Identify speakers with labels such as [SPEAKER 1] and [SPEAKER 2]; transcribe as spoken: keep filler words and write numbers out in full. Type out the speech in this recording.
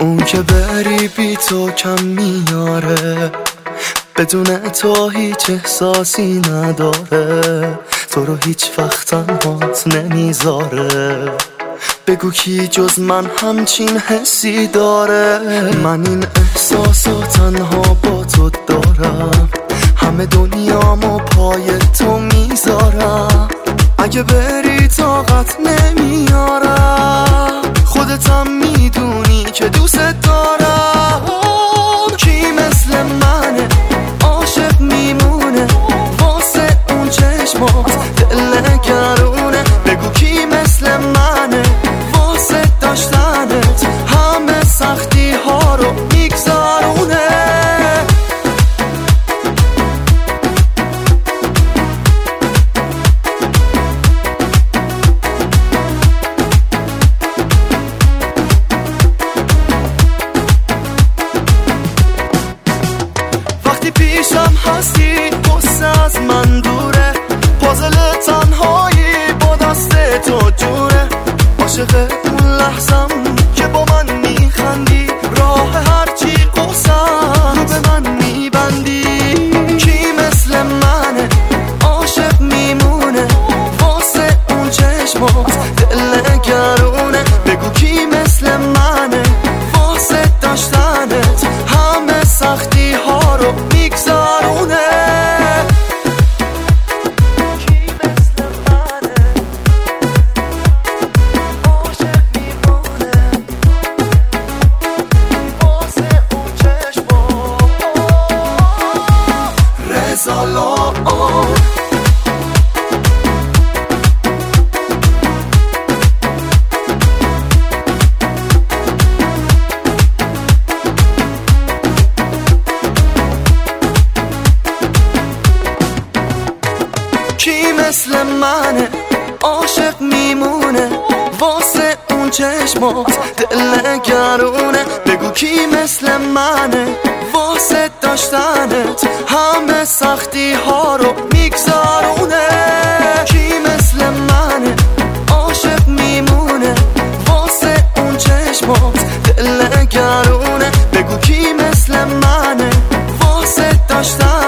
[SPEAKER 1] اون که بری بی تو کم میاره، بدون تو هیچ احساسی نداره، تو رو هیچ وقت تنهات نمیذاره. بگو کی جز من همچین حسی داره؟ من این احساسو تنها با تو دارم، همه دنیامو پای تو میذارم. اگه بری طاقت نمیارم، خودتم میدونی که دوست دارم. کی مثل منه عاشق میمونه واسه اون چشمات دل گرونه؟ بگو کی مثل منه واسه داشتنت همه سختی ها رو میگذرونه؟ وقتی پیشم هستی قصه از من دوره، پازل تنهایی با دست تو جوره. عاشق اون لحظم که با من میخندی، راه هرچی قصم رو به من میبندی. کی مثل منه عاشق میمونه واسه اون چشمات دل گرونه؟ بگو کی مثل منه واسه داشتنت همه سختی ها رو میگذرونه؟ کی مثل منه عاشق میمونه واسه اون چشمات دل گرونه؟ بگو کی مثل منه واسه داشتنت همه سختی ها رو میگذرونه؟ کی مثل منه عاشق میمونه واسه اون چشمات دل گرونه؟ بگو کی مثل منه واسه داشتنت